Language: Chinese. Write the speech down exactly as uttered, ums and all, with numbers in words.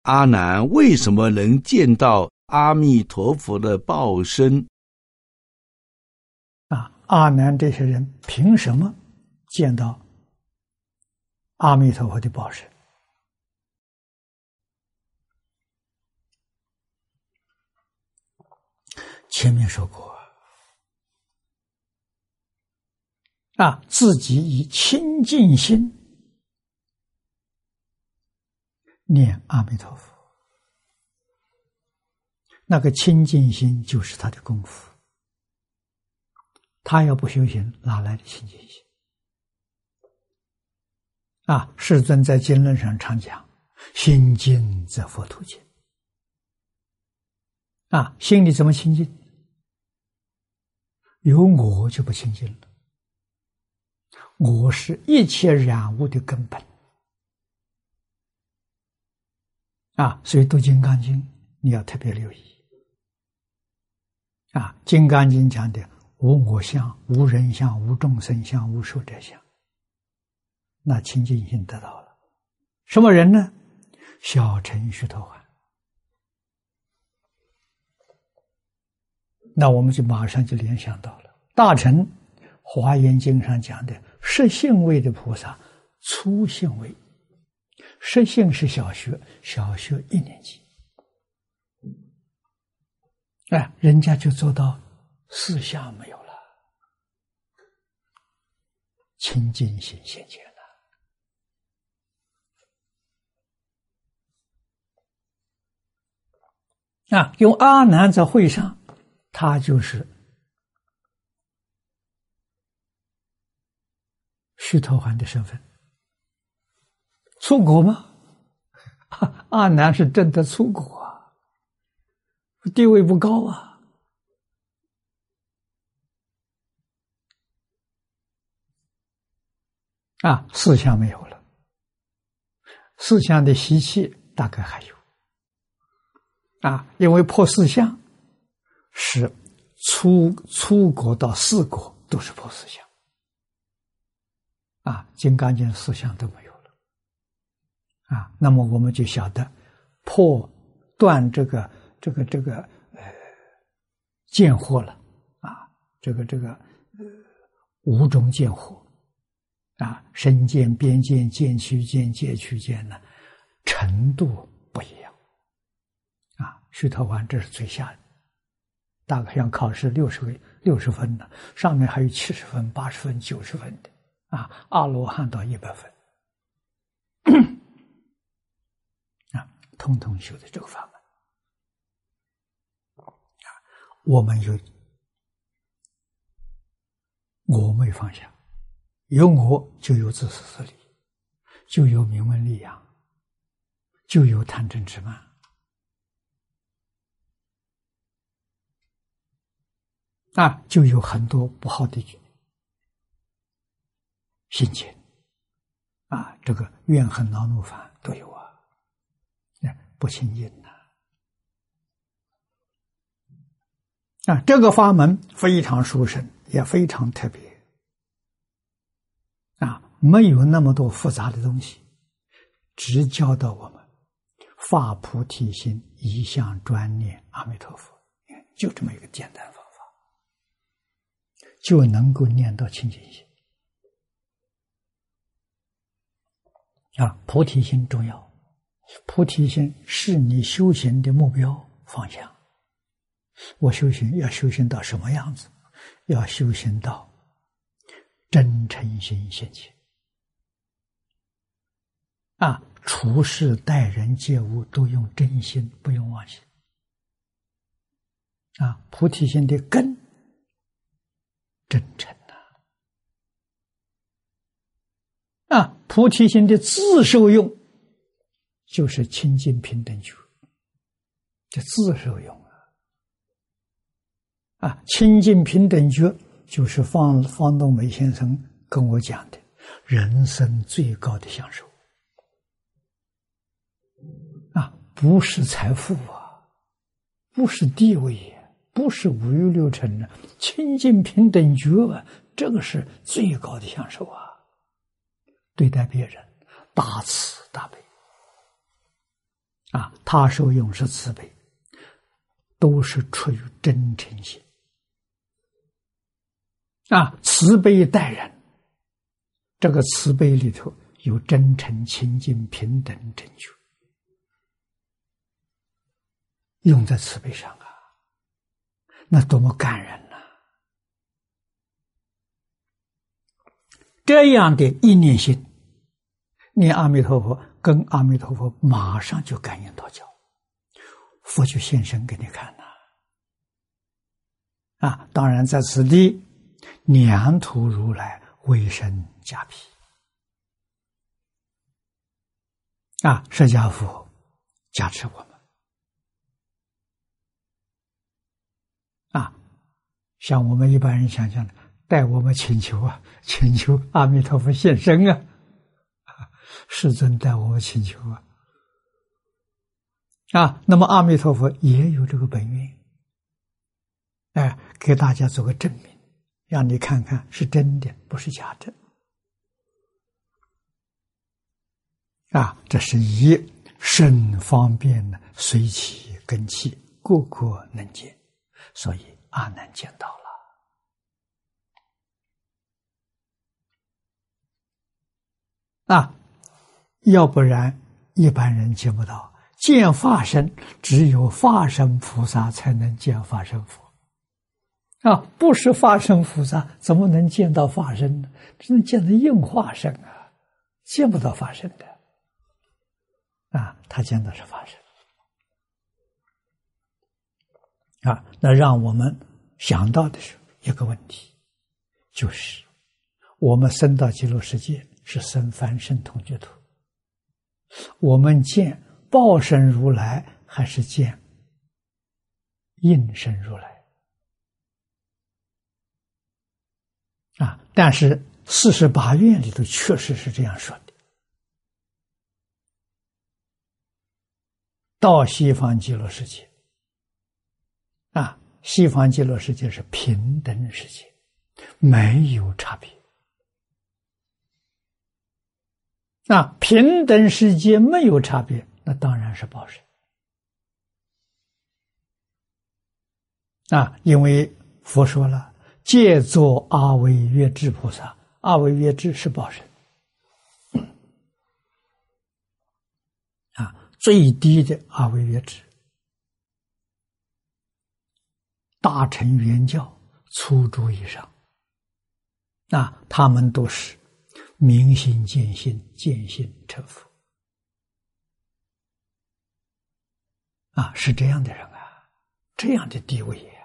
阿难为什么能见到阿弥陀佛的报身？ 啊，阿难这些人凭什么见到阿弥陀佛的报身？前面说过啊，自己以清净心念阿弥陀佛，那个清净心就是他的功夫。他要不修行，哪来的清净心？啊，世尊在经论上常讲：“心净则佛土净。”啊，心里怎么清净？有我就不清净了。我是一切染污的根本。啊，所以读《金刚经》你要特别留意。啊，《金刚经》讲的无我相、无人相、无众生相、无寿者相，那清净心得到了。什么人呢？小乘须陀洹。那我们就马上就联想到了大乘《华严经》上讲的实性位的菩萨，初性位。实性是小学，小学一年级，哎，人家就做到四相没有了，清净心现前了。啊，用阿难在会上，他就是须陀洹的身份。出国吗？阿难是真的出国啊，地位不高啊。啊，四相没有了，四相的习气大概还有。啊，因为破四相是出出国到四国都是破四相。啊，《金刚经》四相都没有。啊，那么我们就晓得破断这个这个这个呃见惑了啊，这个这个呃五种见惑啊，身见、边见、见取见、戒取见呢，程度不一样啊。须陀洹这是最下的，大概像考试六十个六十分的，上面还有七十分、八十分、九十分的啊，阿罗汉到一百分。通通修的这个法门，我们有我没放下，有我就有自私自利，就有名闻利养，就有贪嗔痴慢。啊，就有很多不好的心情，啊，这个怨恨恼怒烦都有啊。不清净呐！啊，这个法门非常殊胜，也非常特别。啊，没有那么多复杂的东西，只教导我们发菩提心，一向专念阿弥陀佛，就这么一个简单方法，就能够念到清净心。啊，菩提心重要。菩提心是你修行的目标方向。我修行要修行到什么样子？要修行到真诚心现前。啊，处事待人接物都用真心，不用妄心。啊，菩提心的根，真诚啊！啊，菩提心的自受用。就是清净平等觉，这自受用啊！啊，清净平等觉就是方方东梅先生跟我讲的人生最高的享受啊，不是财富啊，不是地位啊，不是五欲六尘啊，清净平等觉啊，这个是最高的享受啊！对待别人大慈大悲。 啊，他受用是慈悲，都是出于真诚心。啊，慈悲待人，这个慈悲里头有真诚、清净、平等、正确，用在慈悲上啊，那多么感人呐！这样的一念心，念阿弥陀佛，跟阿弥陀佛马上就感应道交，佛就现身给你看呐。啊，当然在此地，两土如来为身加被。啊，释迦佛加持我们。啊，像我们一般人想象的，带我们请求啊，请求阿弥陀佛现身啊，世尊带我们请求啊。啊，那么阿弥陀佛也有这个本愿，哎，给大家做个证明，让你看看是真的，不是假的。啊，这是以甚方便的随其根器，个个能见，所以阿难见到了。啊，要不然一般人见不到。见法身，只有法身菩萨才能见法身佛。啊，不是法身菩萨，怎么能见到法身呢？只能见到应化身啊，见不到法身的。啊，他见到是法身。啊，那让我们想到的是一个问题，就是我们生到极乐世界是生凡圣同居土，我们见报身如来还是见应身如来？啊，但是四十八愿里头确实是这样说的。到西方极乐世界，啊，西方极乐世界是平等世界，没有差别。啊，平等世界没有差别，那当然是报身。啊，因为佛说了，借作阿惟越致菩萨，阿惟越致是报身。啊，最低的阿惟越致，大乘圆教初住以上，啊，他们都是明心见性，见性成佛。啊，是这样的人啊，这样的地位也。